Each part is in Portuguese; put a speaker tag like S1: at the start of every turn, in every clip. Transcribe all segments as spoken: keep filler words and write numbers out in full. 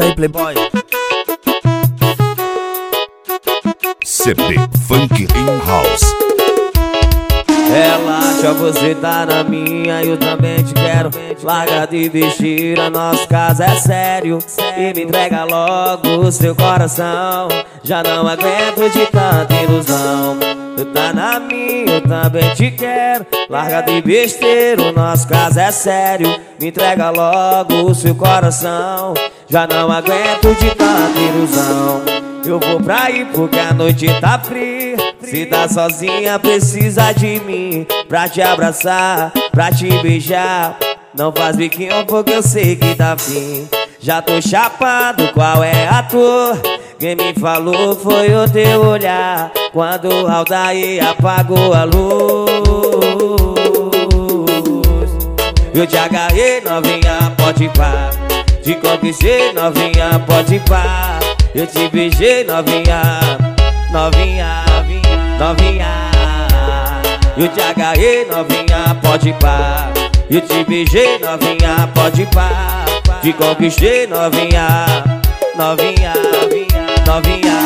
S1: aí, playboy.
S2: C B Funk in House.
S3: Relaxa, você tá na minha, eu também te quero. Larga de besteira, nosso caso é sério. E me entrega logo o seu coração. Já não aguento de tanta ilusão. Tu tá na minha, eu também te quero. Larga de besteira, o nosso caso é sério. Me entrega logo o seu coração. Já não aguento de tanta ilusão. Eu vou pra ir porque a noite tá fria. Se tá sozinha precisa de mim pra te abraçar, pra te beijar. Não faz biquinho porque eu sei que tá fim. Já tô chapado, qual é a tua? Quem me falou foi o teu olhar quando o Aldair apagou a luz. Eu te agarrei, novinha, pode pá. Te conquistei, novinha, pode pá. Eu te beijei, novinha, novinha, novinha. Eu te agarrei, novinha, pode pá. Eu te beijei, novinha, pode pá. Te conquistei, novinha, novinha, novinha, novinha.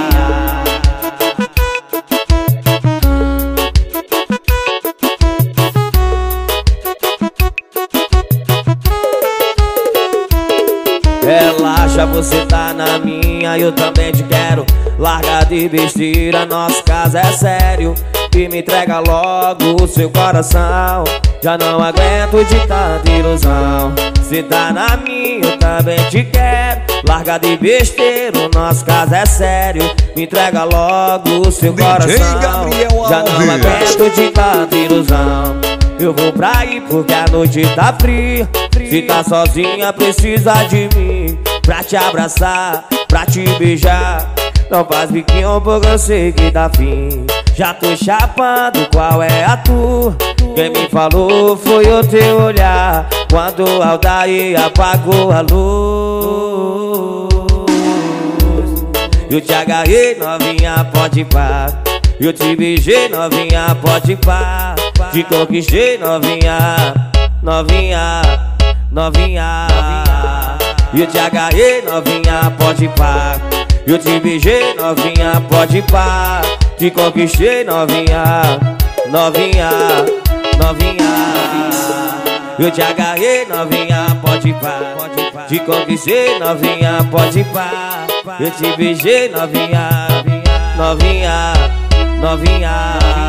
S3: Relaxa, você tá na minha, eu também te quero. Larga de besteira, nosso caso é sério. E me entrega logo o seu coração. Já não aguento de tanta ilusão. Você tá na minha, eu também te quero. Larga de besteira, o nosso caso é sério. Me entrega logo o seu coração. Já não aguento de tanta ilusão. Eu vou pra ir porque a noite tá fria. Se tá sozinha precisa de mim pra te abraçar, pra te beijar. Não faz biquinho porque eu sei que dá fim. Já tô chapando, qual é a tua? Quem me falou foi o teu olhar quando o Aldair apagou a luz. Eu te agarrei, novinha, pode pá. Eu te beijei, novinha, pode pá. Te conquistei, novinha, novinha, novinha. Eu te agarrei, novinha, pode pá. Eu te beijei, novinha, pode pá. Te conquistei, novinha, novinha, novinha. Eu te agarrei, novinha, pode pá. Te conquistei, novinha, pode pá. Eu te beijei, novinha, novinha, novinha.